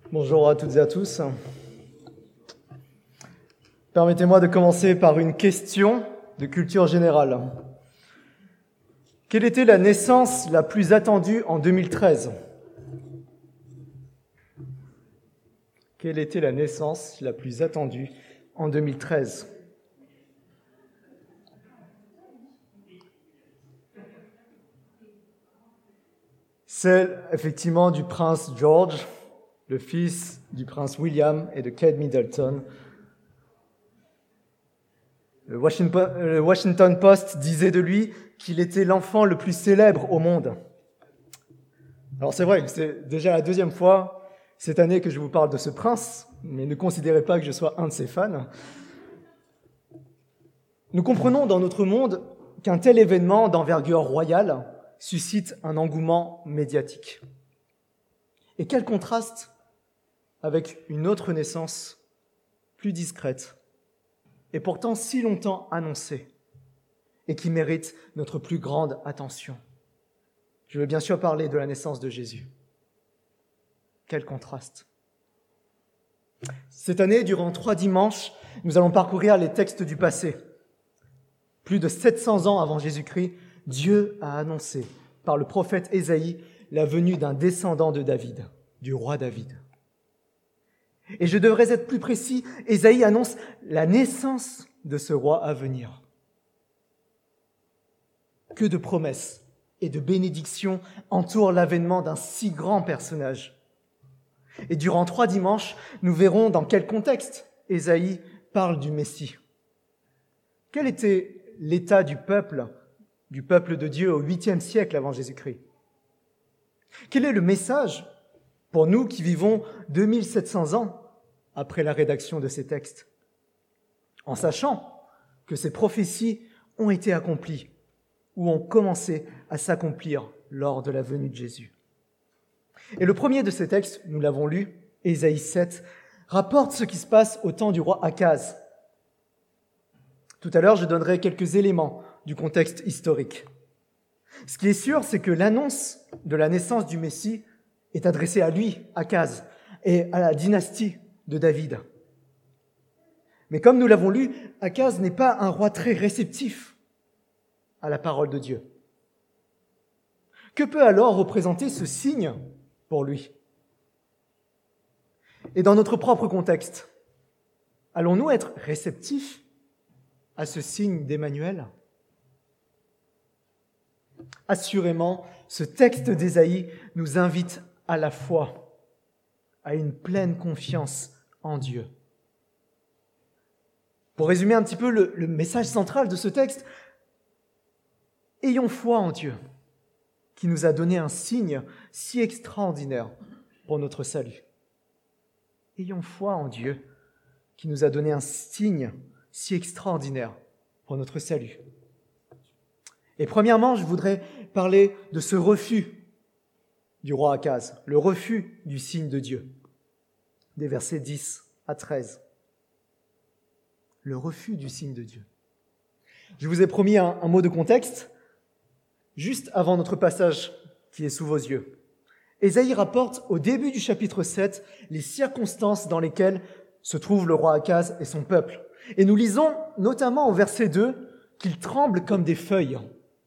Bonjour à toutes et à tous. Permettez-moi de commencer par une question de culture générale. Quelle était la naissance la plus attendue en 2013 ? Quelle était la naissance la plus attendue en 2013 ? Celle, effectivement, du prince George, le fils du prince William et de Kate Middleton. Le Washington Post disait de lui qu'il était l'enfant le plus célèbre au monde. Alors c'est vrai que c'est déjà la deuxième fois cette année que je vous parle de ce prince, mais ne considérez pas que je sois un de ses fans. Nous comprenons dans notre monde qu'un tel événement d'envergure royale suscite un engouement médiatique. Et quel contraste avec une autre naissance plus discrète et pourtant si longtemps annoncée et qui mérite notre plus grande attention. Je veux bien sûr parler de la naissance de Jésus. Quel contraste! Cette année, durant 3 dimanches, nous allons parcourir les textes du passé. Plus de 700 ans avant Jésus-Christ, Dieu a annoncé par le prophète Ésaïe la venue d'un descendant de David, du roi David. Et je devrais être plus précis, Ésaïe annonce la naissance de ce roi à venir. Que de promesses et de bénédictions entourent l'avènement d'un si grand personnage. Et durant 3 dimanches, nous verrons dans quel contexte Ésaïe parle du Messie. Quel était l'état du peuple de Dieu au 8e siècle avant Jésus-Christ? Quel est le message pour nous qui vivons 2700 ans après la rédaction de ces textes, en sachant que ces prophéties ont été accomplies ou ont commencé à s'accomplir lors de la venue de Jésus? Et le premier de ces textes, nous l'avons lu, Ésaïe 7, rapporte ce qui se passe au temps du roi Akaz. Tout à l'heure, je donnerai quelques éléments du contexte historique. Ce qui est sûr, c'est que l'annonce de la naissance du Messie est adressée à lui, Akaz, et à la dynastie de David. Mais comme nous l'avons lu, Akaz n'est pas un roi très réceptif à la parole de Dieu. Que peut alors représenter ce signe pour lui? Et dans notre propre contexte, allons-nous être réceptifs à ce signe d'Emmanuel? Assurément, ce texte d'Ésaïe nous invite à la foi, à une pleine confiance en Dieu. Pour résumer un petit peu le message central de ce texte, ayons foi en Dieu, qui nous a donné un signe si extraordinaire pour notre salut. Ayons foi en Dieu, qui nous a donné un signe si extraordinaire pour notre salut. Et premièrement, je voudrais parler de ce refus du roi Akaz, le refus du signe de Dieu, des versets 10 à 13. Le refus du signe de Dieu. Je vous ai promis un mot de contexte, juste avant notre passage qui est sous vos yeux. Ésaïe rapporte au début du chapitre 7 les circonstances dans lesquelles se trouve le roi Akaz et son peuple. Et nous lisons notamment au verset 2 qu'ils tremblent comme des feuilles.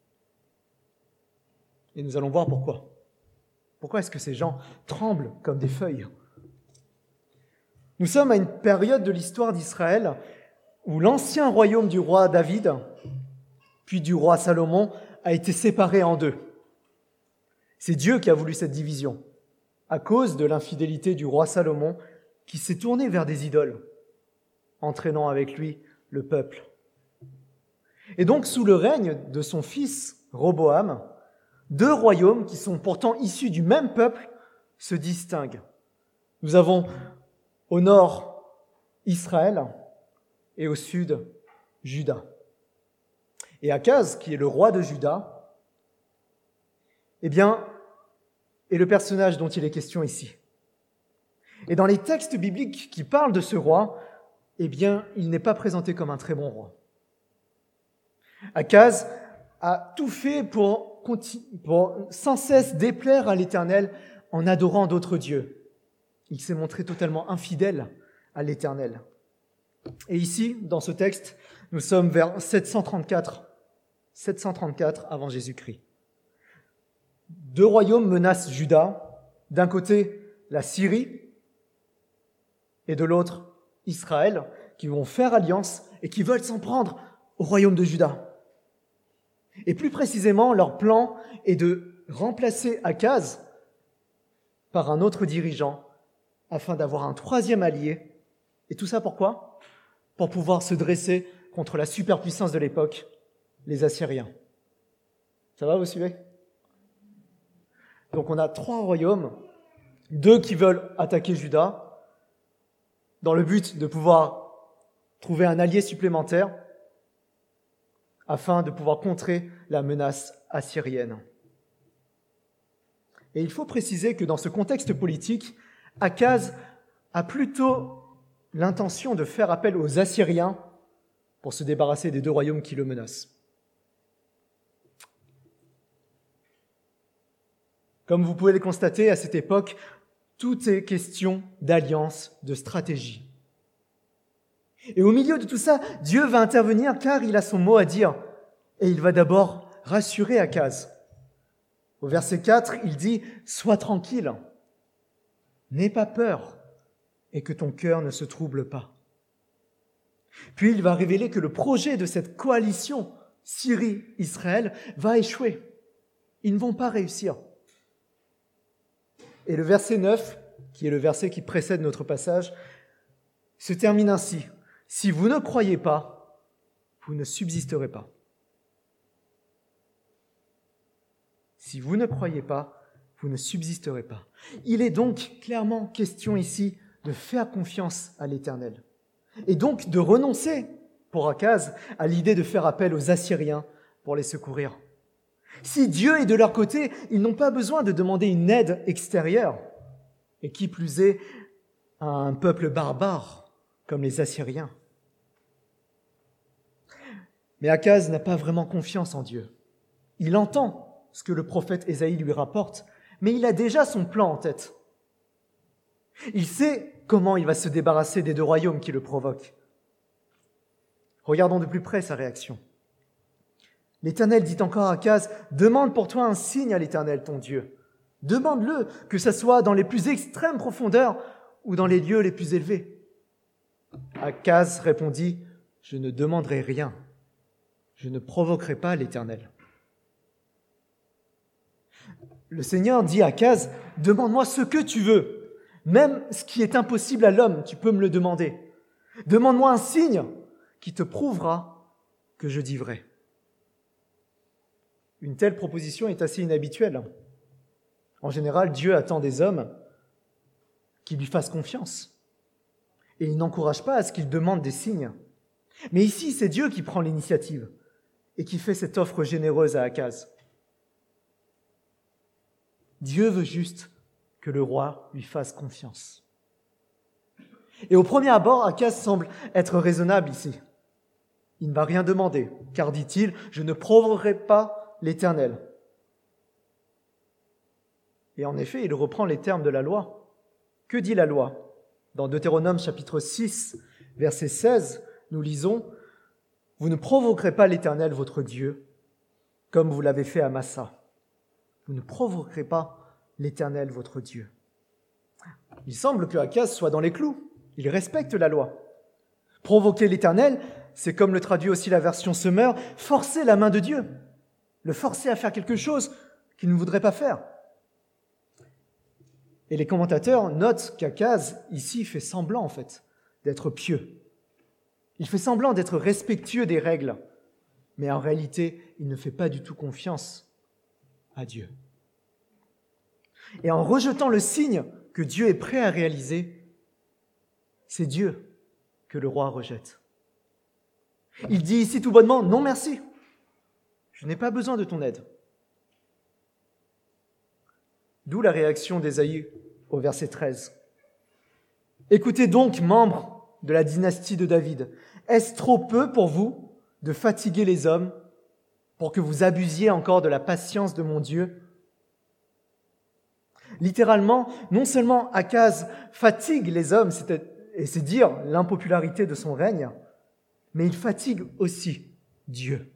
Et nous allons voir pourquoi. Pourquoi est-ce que ces gens tremblent comme des feuilles? Nous sommes à une période de l'histoire d'Israël où l'ancien royaume du roi David, puis du roi Salomon, a été séparé en 2. C'est Dieu qui a voulu cette division, à cause de l'infidélité du roi Salomon, qui s'est tourné vers des idoles, entraînant avec lui le peuple. Et donc, sous le règne de son fils Roboam, 2 royaumes qui sont pourtant issus du même peuple se distinguent. Nous avons au nord Israël et au sud Juda. Et Akaz, qui est le roi de Juda, est le personnage dont il est question ici. Et dans les textes bibliques qui parlent de ce roi, il n'est pas présenté comme un très bon roi. Akaz a tout fait pour sans cesse déplaire à l'Éternel en adorant d'autres dieux. Il s'est montré totalement infidèle à l'Éternel. Et ici, dans ce texte, nous sommes vers 734 avant Jésus-Christ. 2 royaumes menacent Juda. D'un côté, la Syrie, et de l'autre, Israël, qui vont faire alliance et qui veulent s'en prendre au royaume de Juda. Et plus précisément, leur plan est de remplacer Akaz par un autre dirigeant afin d'avoir un 3e allié. Et tout ça pourquoi ? Pour pouvoir se dresser contre la superpuissance de l'époque, les Assyriens. Ça va, vous suivez ? Donc on a 3 royaumes, 2 qui veulent attaquer Juda, dans le but de pouvoir trouver un allié supplémentaire, afin de pouvoir contrer la menace assyrienne. Et il faut préciser que dans ce contexte politique, Akaz a plutôt l'intention de faire appel aux Assyriens pour se débarrasser des 2 royaumes qui le menacent. Comme vous pouvez le constater, à cette époque, tout est question d'alliance, de stratégie. Et au milieu de tout ça, Dieu va intervenir car il a son mot à dire. Et il va d'abord rassurer Akaz. Au verset 4, il dit « Sois tranquille, n'aie pas peur et que ton cœur ne se trouble pas. » Puis il va révéler que le projet de cette coalition Syrie-Israël va échouer. Ils ne vont pas réussir. Et le verset 9, qui est le verset qui précède notre passage, se termine ainsi. « Si vous ne croyez pas, vous ne subsisterez pas. » Si vous ne croyez pas, vous ne subsisterez pas. Il est donc clairement question ici de faire confiance à l'Éternel. Et donc de renoncer, pour Akaz, à l'idée de faire appel aux Assyriens pour les secourir. Si Dieu est de leur côté, ils n'ont pas besoin de demander une aide extérieure, et qui plus est, à un peuple barbare comme les Assyriens. Mais Akaz n'a pas vraiment confiance en Dieu. Il entend ce que le prophète Ésaïe lui rapporte, mais il a déjà son plan en tête. Il sait comment il va se débarrasser des 2 royaumes qui le provoquent. Regardons de plus près sa réaction. L'Éternel dit encore à Akaz, « Demande pour toi un signe à l'Éternel, ton Dieu. Demande-le, que ce soit dans les plus extrêmes profondeurs ou dans les lieux les plus élevés. » Akaz répondit, « Je ne demanderai rien. Je ne provoquerai pas l'Éternel. » Le Seigneur dit à Akaz, « Demande-moi ce que tu veux. Même ce qui est impossible à l'homme, tu peux me le demander. Demande-moi un signe qui te prouvera que je dis vrai. » Une telle proposition est assez inhabituelle. En général, Dieu attend des hommes qui lui fassent confiance. Et il n'encourage pas à ce qu'ils demandent des signes. Mais ici, c'est Dieu qui prend l'initiative et qui fait cette offre généreuse à Akaz. Dieu veut juste que le roi lui fasse confiance. Et au premier abord, Akaz semble être raisonnable ici. Il ne va rien demander, car, dit-il, « Je ne provoquerai pas l'Éternel. » Et en effet, il reprend les termes de la loi. Que dit la loi ? Dans Deutéronome chapitre 6, verset 16, nous lisons « Vous ne provoquerez pas l'Éternel votre Dieu, comme vous l'avez fait à Massa. Vous ne provoquerez pas l'Éternel votre Dieu. » Il semble que Akaz soit dans les clous. Il respecte la loi. Provoquer l'Éternel, c'est comme le traduit aussi la version Semeur, forcer la main de Dieu, le forcer à faire quelque chose qu'il ne voudrait pas faire. Et les commentateurs notent qu'Akaz, ici, fait semblant, en fait, d'être pieux. Il fait semblant d'être respectueux des règles, mais en réalité, il ne fait pas du tout confiance à Dieu. Et en rejetant le signe que Dieu est prêt à réaliser, c'est Dieu que le roi rejette. Il dit ici tout bonnement, « Non merci, je n'ai pas besoin de ton aide. » D'où la réaction d'Ésaïe au verset 13. « Écoutez donc, membres de la dynastie de David, est-ce trop peu pour vous de fatiguer les hommes pour que vous abusiez encore de la patience de mon Dieu ? Littéralement, non seulement Akaz fatigue les hommes, et c'est dire l'impopularité de son règne, mais il fatigue aussi Dieu.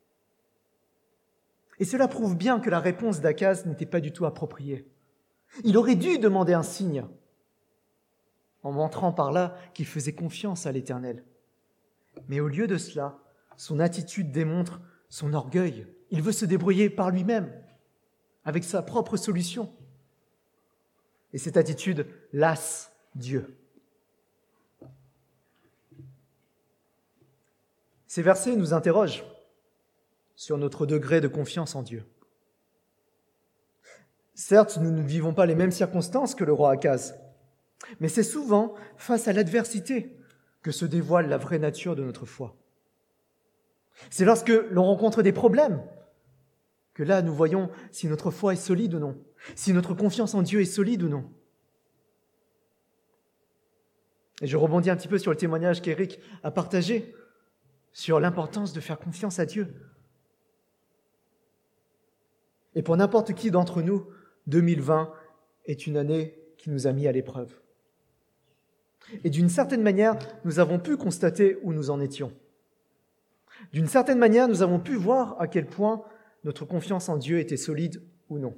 Et cela prouve bien que la réponse d'Akaz n'était pas du tout appropriée. Il aurait dû demander un signe, en montrant par là qu'il faisait confiance à l'Éternel. Mais au lieu de cela, son attitude démontre son orgueil. Il veut se débrouiller par lui-même, avec sa propre solution. Et cette attitude lasse Dieu. Ces versets nous interrogent sur notre degré de confiance en Dieu. Certes, nous ne vivons pas les mêmes circonstances que le roi Akaz, mais c'est souvent face à l'adversité que se dévoile la vraie nature de notre foi. C'est lorsque l'on rencontre des problèmes que là nous voyons si notre foi est solide ou non, si notre confiance en Dieu est solide ou non. Et je rebondis un petit peu sur le témoignage qu'Éric a partagé sur l'importance de faire confiance à Dieu. Et pour n'importe qui d'entre nous, 2020 est une année qui nous a mis à l'épreuve. Et d'une certaine manière, nous avons pu constater où nous en étions. D'une certaine manière, nous avons pu voir à quel point notre confiance en Dieu était solide ou non.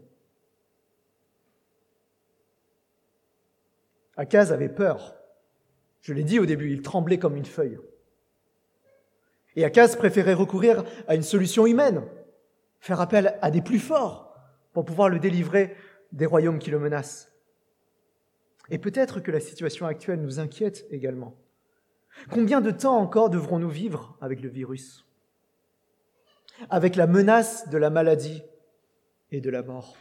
Akaz avait peur. Je l'ai dit au début, il tremblait comme une feuille. Et Akaz préférait recourir à une solution humaine, faire appel à des plus forts pour pouvoir le délivrer des royaumes qui le menacent. Et peut-être que la situation actuelle nous inquiète également. Combien de temps encore devrons-nous vivre avec le virus ? Avec la menace de la maladie et de la mort.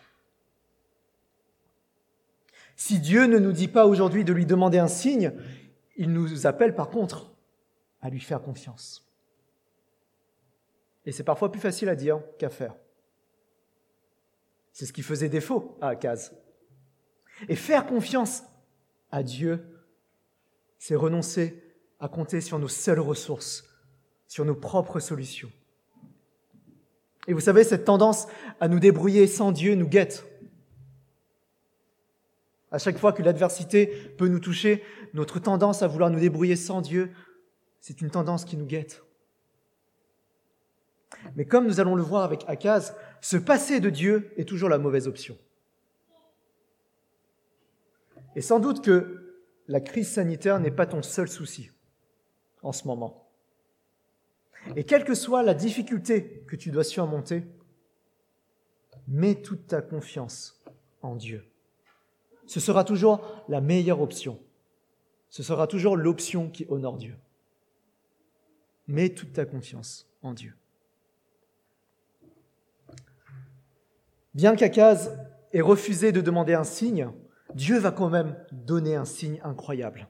Si Dieu ne nous dit pas aujourd'hui de lui demander un signe, il nous appelle par contre à lui faire confiance. Et c'est parfois plus facile à dire qu'à faire. C'est ce qui faisait défaut à Akaz. Et faire confiance à Dieu, c'est renoncer à compter sur nos seules ressources, sur nos propres solutions. Et vous savez, cette tendance à nous débrouiller sans Dieu nous guette. À chaque fois que l'adversité peut nous toucher, notre tendance à vouloir nous débrouiller sans Dieu, c'est une tendance qui nous guette. Mais comme nous allons le voir avec Akaz, se passer de Dieu est toujours la mauvaise option. Et sans doute que la crise sanitaire n'est pas ton seul souci en ce moment. Et quelle que soit la difficulté que tu dois surmonter, mets toute ta confiance en Dieu. Ce sera toujours la meilleure option. Ce sera toujours l'option qui honore Dieu. Mets toute ta confiance en Dieu. Bien qu'Akaz ait refusé de demander un signe, Dieu va quand même donner un signe incroyable.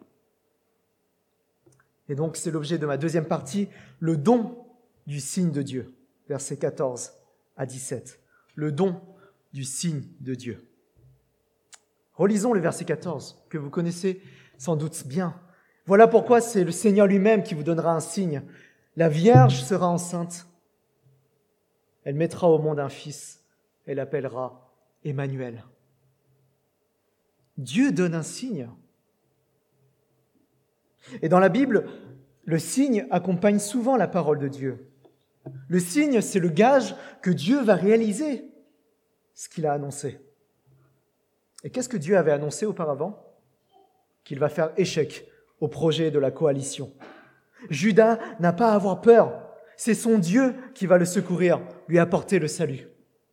Et donc, c'est l'objet de ma deuxième partie, le don du signe de Dieu, versets 14 à 17. Le don du signe de Dieu. Relisons le verset 14, que vous connaissez sans doute bien. Voilà pourquoi c'est le Seigneur lui-même qui vous donnera un signe. La Vierge sera enceinte. Elle mettra au monde un fils. Elle l'appellera Emmanuel. Dieu donne un signe. Et dans la Bible, le signe accompagne souvent la parole de Dieu. Le signe, c'est le gage que Dieu va réaliser ce qu'il a annoncé. Et qu'est-ce que Dieu avait annoncé auparavant ? Qu'il va faire échec au projet de la coalition. Judas n'a pas à avoir peur. C'est son Dieu qui va le secourir, lui apporter le salut.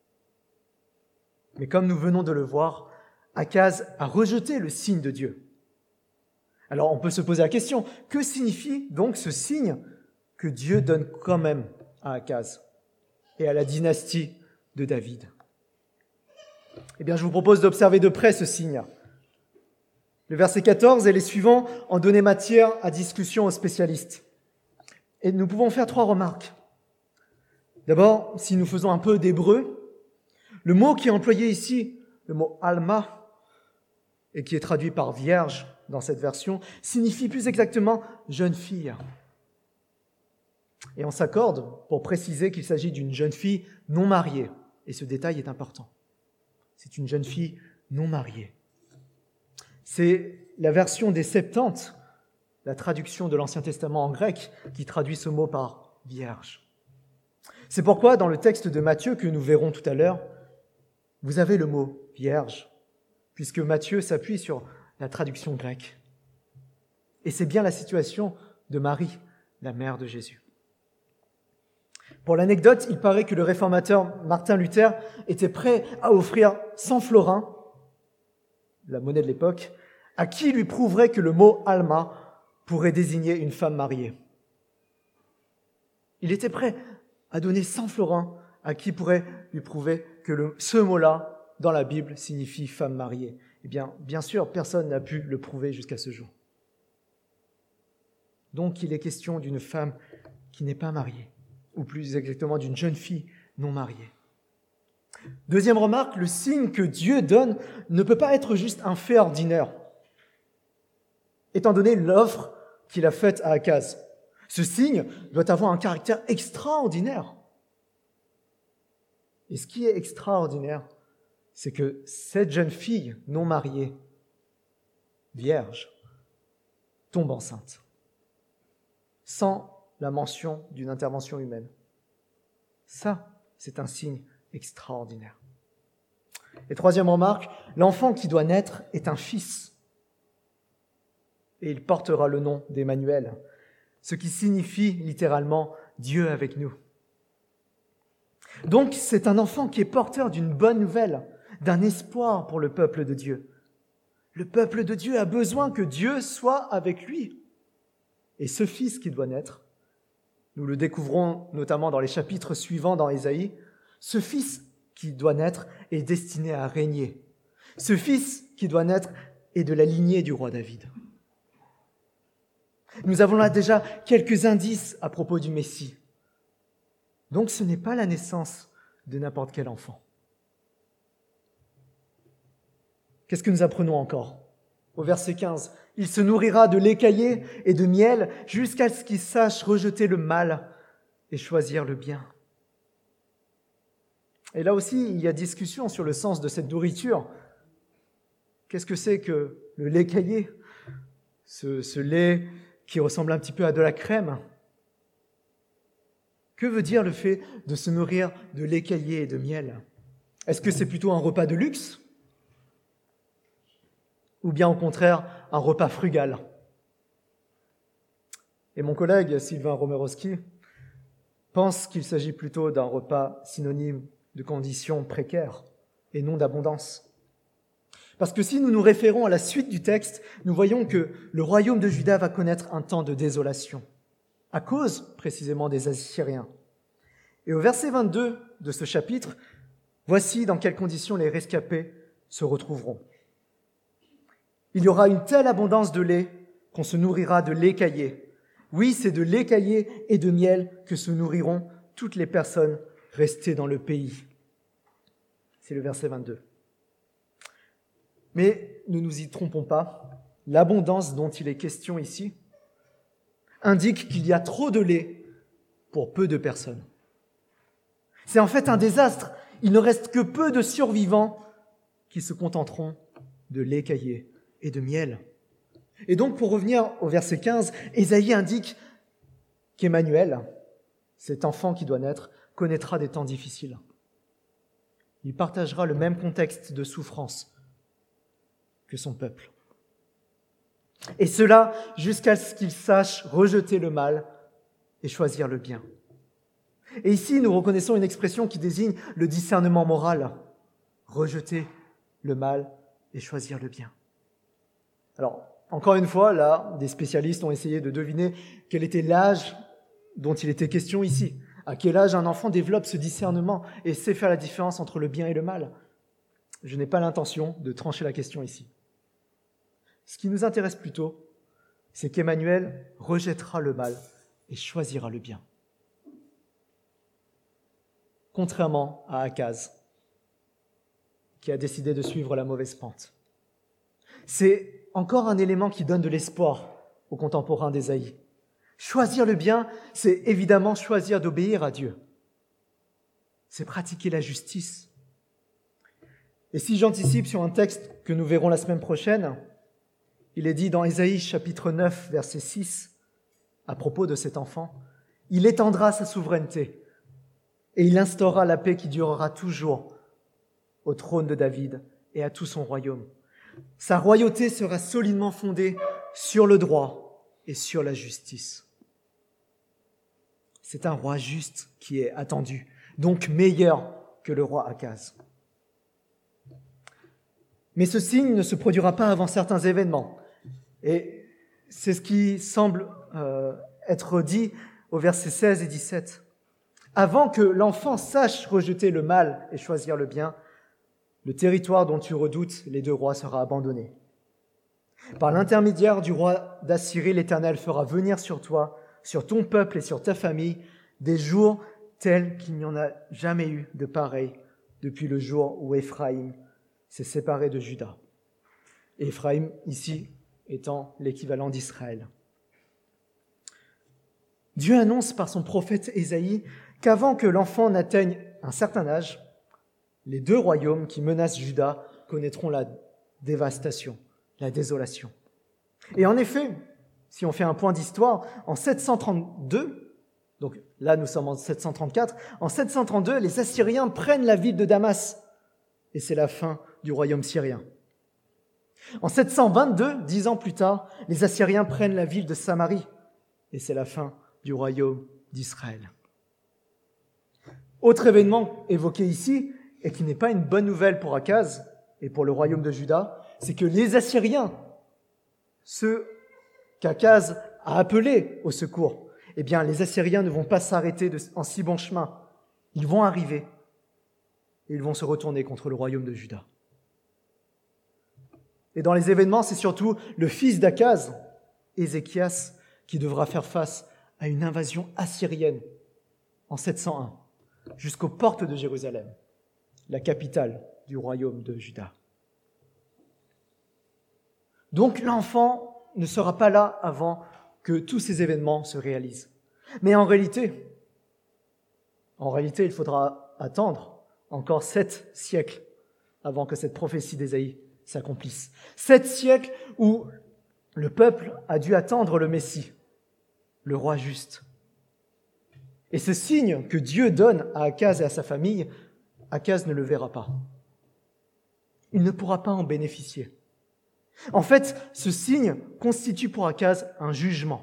Mais comme nous venons de le voir, Akaz a rejeté le signe de Dieu. Alors on peut se poser la question, que signifie donc ce signe que Dieu donne quand même à Akaz et à la dynastie de David ? Eh bien, je vous propose d'observer de près ce signe. Le verset 14 et les suivants en donnaient matière à discussion aux spécialistes. Et nous pouvons faire 3 remarques. D'abord, si nous faisons un peu d'hébreu, le mot qui est employé ici, le mot « alma », et qui est traduit par « vierge » dans cette version, signifie plus exactement « jeune fille ». Et on s'accorde pour préciser qu'il s'agit d'une jeune fille non mariée, et ce détail est important. C'est une jeune fille non mariée. C'est la version des Septante, la traduction de l'Ancien Testament en grec, qui traduit ce mot par « vierge ». C'est pourquoi, dans le texte de Matthieu que nous verrons tout à l'heure, vous avez le mot « vierge », puisque Matthieu s'appuie sur la traduction grecque. Et c'est bien la situation de Marie, la mère de Jésus. Pour l'anecdote, il paraît que le réformateur Martin Luther était prêt à offrir 100 florins, la monnaie de l'époque, à qui lui prouverait que le mot « alma » pourrait désigner une femme mariée. Il était prêt à donner 100 florins à qui pourrait lui prouver que ce mot-là, dans la Bible, signifie femme mariée. Eh bien sûr, personne n'a pu le prouver jusqu'à ce jour. Donc, il est question d'une femme qui n'est pas mariée, ou plus exactement d'une jeune fille non mariée. Deuxième remarque, le signe que Dieu donne ne peut pas être juste un fait ordinaire, étant donné l'offre qu'il a faite à Akaz. Ce signe doit avoir un caractère extraordinaire. Et ce qui est extraordinaire, c'est que cette jeune fille non mariée, vierge, tombe enceinte, sans la mention d'une intervention humaine. Ça, c'est un signe extraordinaire. Et troisième remarque, l'enfant qui doit naître est un fils. Et il portera le nom d'Emmanuel, ce qui signifie littéralement Dieu avec nous. Donc, c'est un enfant qui est porteur d'une bonne nouvelle, d'un espoir pour le peuple de Dieu. Le peuple de Dieu a besoin que Dieu soit avec lui. Et ce fils qui doit naître, nous le découvrons notamment dans les chapitres suivants dans Ésaïe, ce fils qui doit naître est destiné à régner. Ce fils qui doit naître est de la lignée du roi David. Nous avons là déjà quelques indices à propos du Messie. Donc ce n'est pas la naissance de n'importe quel enfant. Qu'est-ce que nous apprenons encore ? Au verset 15, « Il se nourrira de lait caillé et de miel jusqu'à ce qu'il sache rejeter le mal et choisir le bien. » Et là aussi, il y a discussion sur le sens de cette nourriture. Qu'est-ce que c'est que le lait caillé ? Ce lait qui ressemble un petit peu à de la crème. Que veut dire le fait de se nourrir de lait caillé et de miel ? Est-ce que c'est plutôt un repas de luxe ? Ou bien au contraire, un repas frugal ? Et mon collègue Sylvain Romerowski pense qu'il s'agit plutôt d'un repas synonyme de conditions précaires et non d'abondance. Parce que si nous nous référons à la suite du texte, nous voyons que le royaume de Juda va connaître un temps de désolation, à cause précisément des Assyriens. Et au verset 22 de ce chapitre, voici dans quelles conditions les rescapés se retrouveront. Il y aura une telle abondance de lait qu'on se nourrira de lait caillé. Oui, c'est de lait caillé et de miel que se nourriront toutes les personnes restées dans le pays. C'est le verset 22. Mais ne nous y trompons pas, l'abondance dont il est question ici indique qu'il y a trop de lait pour peu de personnes. C'est en fait un désastre. Il ne reste que peu de survivants qui se contenteront de lait caillé et de miel. Et donc, pour revenir au verset 15, Ésaïe indique qu'Emmanuel, cet enfant qui doit naître, connaîtra des temps difficiles. Il partagera le même contexte de souffrance que son peuple. Et cela jusqu'à ce qu'il sache rejeter le mal et choisir le bien. Et ici, nous reconnaissons une expression qui désigne le discernement moral. Rejeter le mal et choisir le bien. Alors, encore une fois, là, des spécialistes ont essayé de deviner quel était l'âge dont il était question ici. À quel âge un enfant développe ce discernement et sait faire la différence entre le bien et le mal ? Je n'ai pas l'intention de trancher la question ici. Ce qui nous intéresse plutôt, c'est qu'Emmanuel rejettera le mal et choisira le bien. Contrairement à Akaz, qui a décidé de suivre la mauvaise pente. C'est encore un élément qui donne de l'espoir aux contemporains d'Ésaïe. Choisir le bien, c'est évidemment choisir d'obéir à Dieu. C'est pratiquer la justice. Et si j'anticipe sur un texte que nous verrons la semaine prochaine, il est dit dans Ésaïe chapitre 9, verset 6, à propos de cet enfant, « Il étendra sa souveraineté et il instaurera la paix qui durera toujours au trône de David et à tout son royaume. Sa royauté sera solidement fondée sur le droit et sur la justice. » C'est un roi juste qui est attendu, donc meilleur que le roi Akaz. Mais ce signe ne se produira pas avant certains événements. Et c'est ce qui semble être dit au verset 16 et 17. Avant que l'enfant sache rejeter le mal et choisir le bien, le territoire dont tu redoutes les deux rois sera abandonné. Par l'intermédiaire du roi d'Assyrie, l'Éternel fera venir sur toi, sur ton peuple et sur ta famille, des jours tels qu'il n'y en a jamais eu de pareils depuis le jour où Éphraïm s'est séparé de Juda. Éphraïm, ici, étant l'équivalent d'Israël. Dieu annonce par son prophète Ésaïe qu'avant que l'enfant n'atteigne un certain âge, les deux royaumes qui menacent Juda connaîtront la dévastation, la désolation. Et en effet, si on fait un point d'histoire, en 732, donc là nous sommes en 734, en 732, les Assyriens prennent la ville de Damas, et c'est la fin du royaume syrien. En 722, 10 ans plus tard, les Assyriens prennent la ville de Samarie, et c'est la fin du royaume d'Israël. Autre événement évoqué ici, et qui n'est pas une bonne nouvelle pour Akaz et pour le royaume de Juda, c'est que les Assyriens, ceux qu'Akaz a appelés au secours, eh bien, les Assyriens ne vont pas s'arrêter en si bon chemin. Ils vont arriver et ils vont se retourner contre le royaume de Juda. Et dans les événements, c'est surtout le fils d'Akaz, Ézéchias, qui devra faire face à une invasion assyrienne en 701, jusqu'aux portes de Jérusalem, la capitale du royaume de Juda. Donc l'enfant ne sera pas là avant que tous ces événements se réalisent. Mais en réalité, il faudra attendre encore 7 siècles avant que cette prophétie d'Ésaïe s'accomplisse. 7 siècles où le peuple a dû attendre le Messie, le roi juste. Et ce signe que Dieu donne à Akaz et à sa famille, Akaz ne le verra pas. Il ne pourra pas en bénéficier. En fait, ce signe constitue pour Akaz un jugement.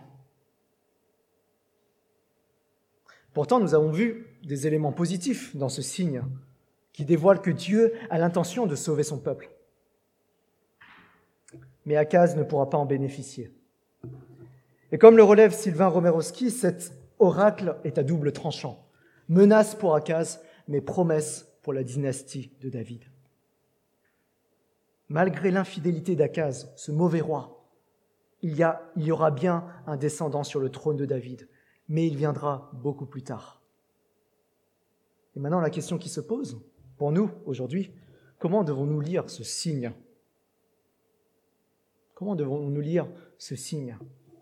Pourtant, nous avons vu des éléments positifs dans ce signe qui dévoilent que Dieu a l'intention de sauver son peuple. Mais Akaz ne pourra pas en bénéficier. Et comme le relève Sylvain Romerowski, cet oracle est à double tranchant. Menace pour Akaz, mais promesse pour la dynastie de David. Malgré l'infidélité d'Akaz, ce mauvais roi, il y aura bien un descendant sur le trône de David, mais il viendra beaucoup plus tard. Et maintenant, la question qui se pose pour nous aujourd'hui, comment devons-nous lire ce signe ? Comment devons-nous lire ce signe ?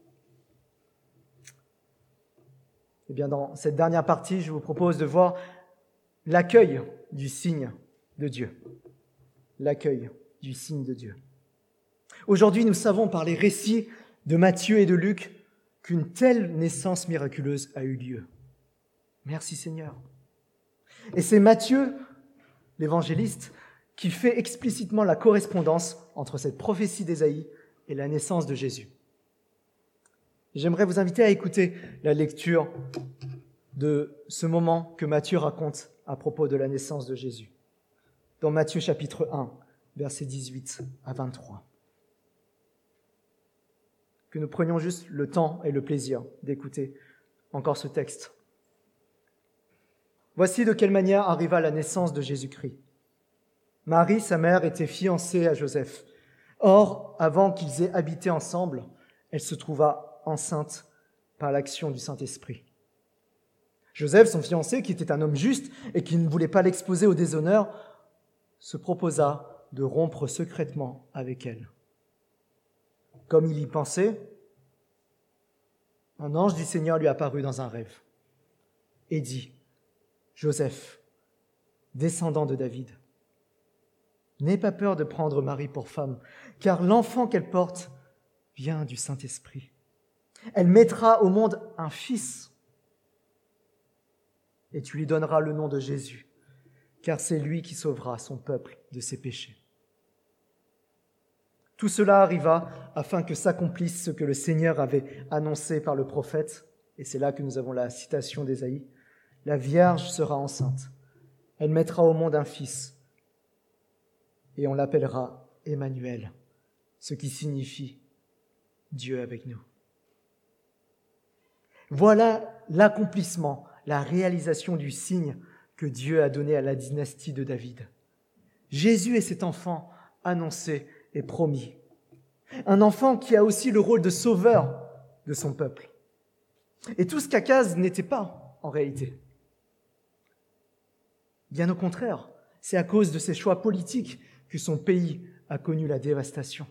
Eh bien, dans cette dernière partie, je vous propose de voir l'accueil du signe de Dieu. L'accueil du signe de Dieu. Aujourd'hui, nous savons par les récits de Matthieu et de Luc qu'une telle naissance miraculeuse a eu lieu. Merci Seigneur. Et c'est Matthieu, l'évangéliste, qui fait explicitement la correspondance entre cette prophétie d'Ésaïe et la naissance de Jésus. J'aimerais vous inviter à écouter la lecture de ce moment que Matthieu raconte à propos de la naissance de Jésus. Dans Matthieu chapitre 1, versets 18 à 23. Que nous prenions juste le temps et le plaisir d'écouter encore ce texte. Voici de quelle manière arriva la naissance de Jésus-Christ. Marie, sa mère, était fiancée à Joseph. Or, avant qu'ils aient habité ensemble, elle se trouva enceinte par l'action du Saint-Esprit. Joseph, son fiancé, qui était un homme juste et qui ne voulait pas l'exposer au déshonneur, se proposa de rompre secrètement avec elle. Comme il y pensait, un ange du Seigneur lui apparut dans un rêve et dit : « Joseph, descendant de David, N'aie pas peur de prendre Marie pour femme, car l'enfant qu'elle porte vient du Saint-Esprit. Elle mettra au monde un fils, et tu lui donneras le nom de Jésus, car c'est lui qui sauvera son peuple de ses péchés. Tout cela arriva afin que s'accomplisse ce que le Seigneur avait annoncé par le prophète, et c'est là que nous avons la citation d'Ésaïe. La Vierge sera enceinte, elle mettra au monde un fils, et on l'appellera Emmanuel, ce qui signifie Dieu avec nous. Voilà l'accomplissement, la réalisation du signe que Dieu a donné à la dynastie de David. Jésus est cet enfant annoncé et promis. Un enfant qui a aussi le rôle de sauveur de son peuple. Et tout ce qu'Akaz n'était pas en réalité. Bien au contraire, c'est à cause de ses choix politiques que son pays a connu la dévastation.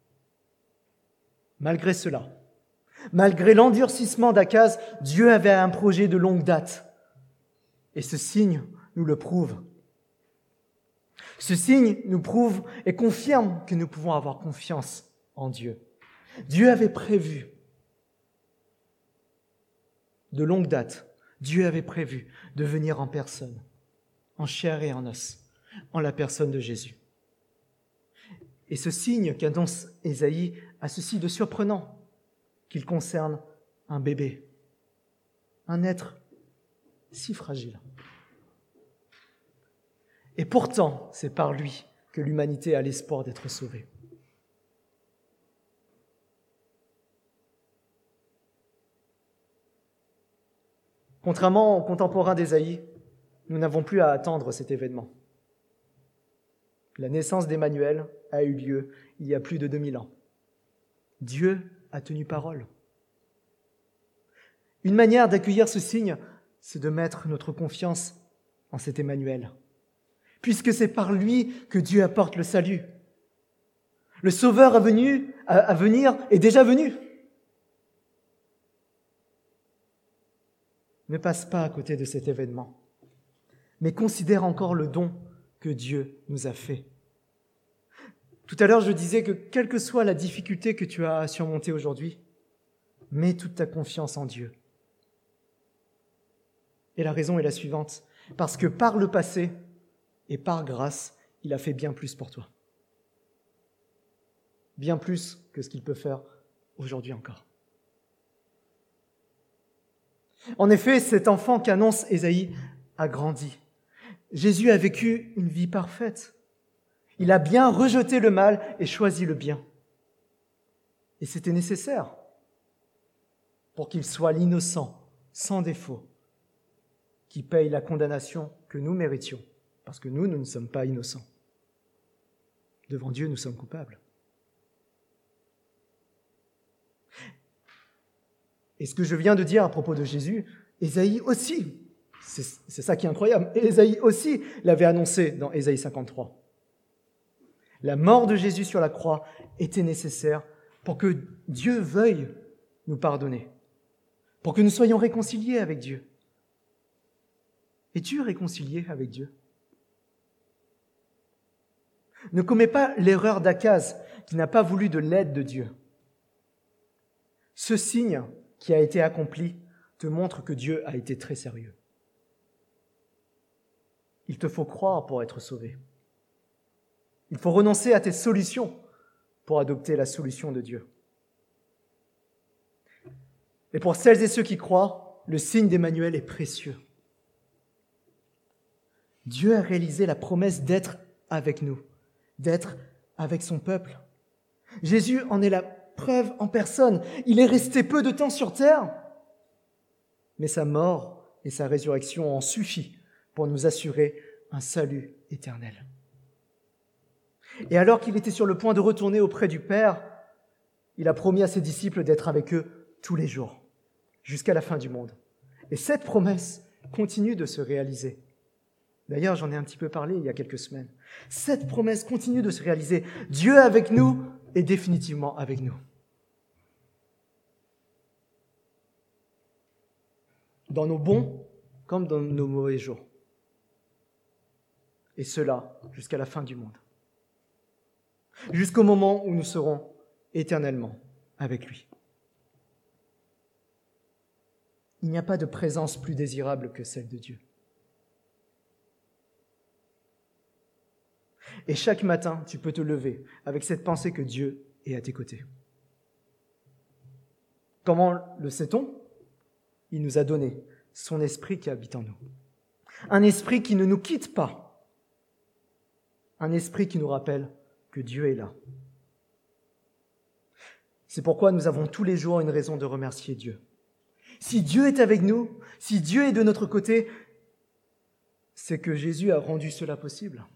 Malgré cela, malgré l'endurcissement d'Akaz, Dieu avait un projet de longue date. Et ce signe nous le prouve. Ce signe nous prouve et confirme que nous pouvons avoir confiance en Dieu. Dieu avait prévu, de longue date, Dieu avait prévu de venir en personne, en chair et en os, en la personne de Jésus. Et ce signe qu'annonce Ésaïe a ceci de surprenant, qu'il concerne un bébé, un être si fragile. Et pourtant, c'est par lui que l'humanité a l'espoir d'être sauvée. Contrairement aux contemporains d'Ésaïe, nous n'avons plus à attendre cet événement. La naissance d'Emmanuel a eu lieu il y a plus de 2000 ans. Dieu a tenu parole. Une manière d'accueillir ce signe, c'est de mettre notre confiance en cet Emmanuel, puisque c'est par lui que Dieu apporte le salut. Le Sauveur à venir est déjà venu. Ne passe pas à côté de cet événement, mais considère encore le don que Dieu nous a fait. Tout à l'heure, je disais que quelle que soit la difficulté que tu as à surmonter aujourd'hui, mets toute ta confiance en Dieu. Et la raison est la suivante, parce que par le passé et par grâce, il a fait bien plus pour toi. Bien plus que ce qu'il peut faire aujourd'hui encore. En effet, cet enfant qu'annonce Ésaïe a grandi. Jésus a vécu une vie parfaite. Il a bien rejeté le mal et choisi le bien. Et c'était nécessaire pour qu'il soit l'innocent, sans défaut, qui paye la condamnation que nous méritions, parce que nous ne sommes pas innocents. Devant Dieu, nous sommes coupables. Et ce que je viens de dire à propos de Jésus, Ésaïe aussi, c'est ça qui est incroyable, Ésaïe aussi l'avait annoncé dans Ésaïe 53. La mort de Jésus sur la croix était nécessaire pour que Dieu veuille nous pardonner, pour que nous soyons réconciliés avec Dieu. Es-tu réconcilié avec Dieu? Ne commets pas l'erreur d'Akaz qui n'a pas voulu de l'aide de Dieu. Ce signe qui a été accompli te montre que Dieu a été très sérieux. Il te faut croire pour être sauvé. Il faut renoncer à tes solutions pour adopter la solution de Dieu. Et pour celles et ceux qui croient, le signe d'Emmanuel est précieux. Dieu a réalisé la promesse d'être avec nous, d'être avec son peuple. Jésus en est la preuve en personne. Il est resté peu de temps sur terre, mais sa mort et sa résurrection en suffit pour nous assurer un salut éternel. Et alors qu'il était sur le point de retourner auprès du Père, il a promis à ses disciples d'être avec eux tous les jours, jusqu'à la fin du monde. Et cette promesse continue de se réaliser. D'ailleurs, j'en ai un petit peu parlé il y a quelques semaines. Cette promesse continue de se réaliser. Dieu avec nous est définitivement avec nous. Dans nos bons comme dans nos mauvais jours. Et cela jusqu'à la fin du monde. jusqu'au moment où nous serons éternellement avec lui. Il n'y a pas de présence plus désirable que celle de Dieu. Et chaque matin, tu peux te lever avec cette pensée que Dieu est à tes côtés. Comment le sait-on ? Il nous a donné son esprit qui habite en nous. Un esprit qui ne nous quitte pas. Un esprit qui nous rappelle que Dieu est là. C'est pourquoi nous avons tous les jours une raison de remercier Dieu. Si Dieu est avec nous, si Dieu est de notre côté, c'est que Jésus a rendu cela possible.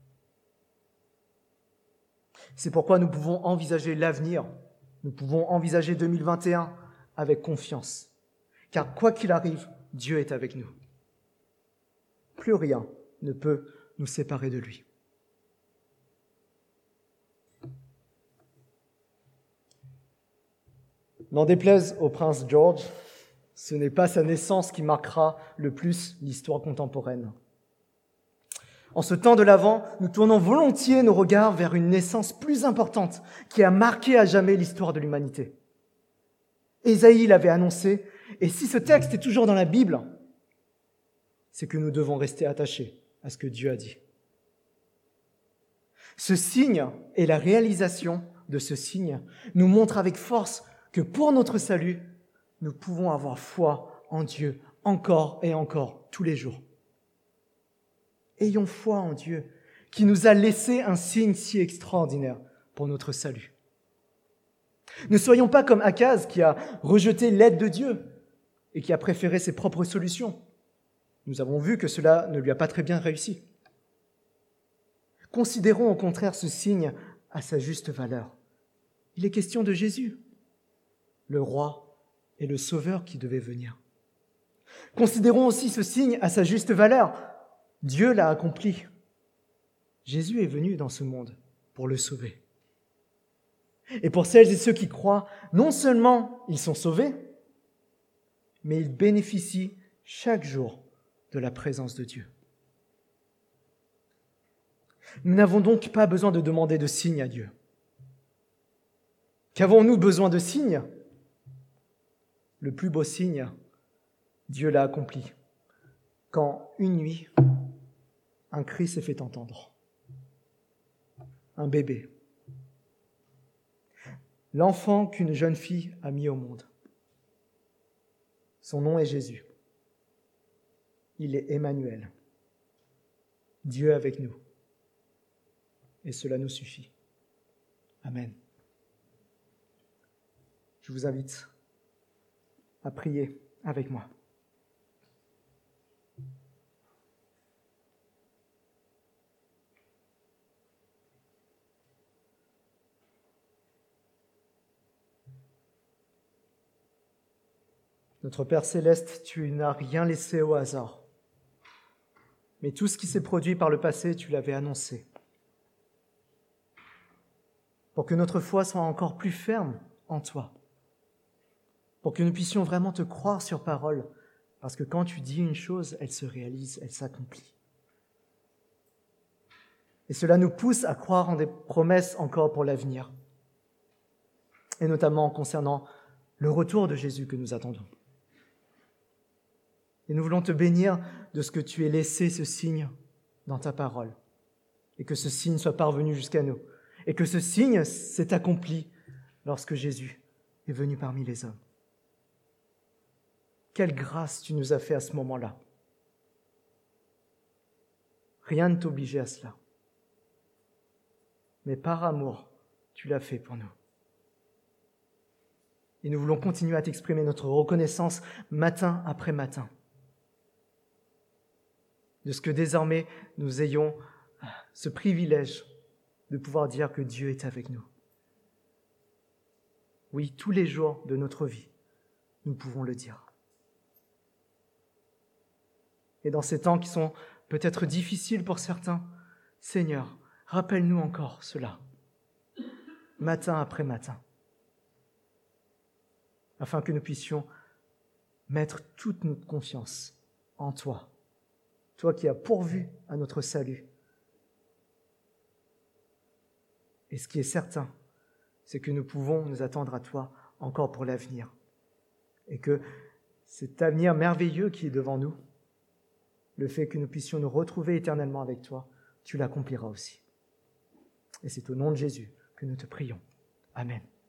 C'est pourquoi nous pouvons envisager l'avenir, nous pouvons envisager 2021 avec confiance. Car quoi qu'il arrive, Dieu est avec nous. Plus rien ne peut nous séparer de lui. N'en déplaise au prince George, ce n'est pas sa naissance qui marquera le plus l'histoire contemporaine. En ce temps de l'Avent, nous tournons volontiers nos regards vers une naissance plus importante qui a marqué à jamais l'histoire de l'humanité. Ésaïe l'avait annoncé, et si ce texte est toujours dans la Bible, c'est que nous devons rester attachés à ce que Dieu a dit. Ce signe et la réalisation de ce signe nous montrent avec force que pour notre salut, nous pouvons avoir foi en Dieu encore et encore, tous les jours. Ayons foi en Dieu, qui nous a laissé un signe si extraordinaire pour notre salut. Ne soyons pas comme Akaz qui a rejeté l'aide de Dieu et qui a préféré ses propres solutions. Nous avons vu que cela ne lui a pas très bien réussi. Considérons au contraire ce signe à sa juste valeur. Il est question de Jésus, le roi et le sauveur qui devait venir. Considérons aussi ce signe à sa juste valeur. Dieu l'a accompli. Jésus est venu dans ce monde pour le sauver. Et pour celles et ceux qui croient, non seulement ils sont sauvés, mais ils bénéficient chaque jour de la présence de Dieu. Nous n'avons donc pas besoin de demander de signes à Dieu. Qu'avons-nous besoin de signes ? Le plus beau signe, Dieu l'a accompli. Quand une nuit, un cri s'est fait entendre. Un bébé. L'enfant qu'une jeune fille a mis au monde. Son nom est Jésus. Il est Emmanuel. Dieu avec nous. Et cela nous suffit. Amen. Je vous invite à prier avec moi. Notre Père céleste, tu n'as rien laissé au hasard. Mais tout ce qui s'est produit par le passé, tu l'avais annoncé. Pour que notre foi soit encore plus ferme en toi. Pour que nous puissions vraiment te croire sur parole. Parce que quand tu dis une chose, elle se réalise, elle s'accomplit. Et cela nous pousse à croire en des promesses encore pour l'avenir. Et notamment concernant le retour de Jésus que nous attendons. Et nous voulons te bénir de ce que tu aies laissé ce signe dans ta parole. Et que ce signe soit parvenu jusqu'à nous. Et que ce signe s'est accompli lorsque Jésus est venu parmi les hommes. Quelle grâce tu nous as fait à ce moment-là. Rien ne t'obligeait à cela. Mais par amour, tu l'as fait pour nous. Et nous voulons continuer à t'exprimer notre reconnaissance matin après matin. De ce que désormais nous ayons ce privilège de pouvoir dire que Dieu est avec nous. Oui, tous les jours de notre vie, nous pouvons le dire. Et dans ces temps qui sont peut-être difficiles pour certains, Seigneur, rappelle-nous encore cela, matin après matin, afin que nous puissions mettre toute notre confiance en toi, toi qui as pourvu à notre salut. Et ce qui est certain, c'est que nous pouvons nous attendre à toi encore pour l'avenir. Et que cet avenir merveilleux qui est devant nous, le fait que nous puissions nous retrouver éternellement avec toi, tu l'accompliras aussi. Et c'est au nom de Jésus que nous te prions. Amen.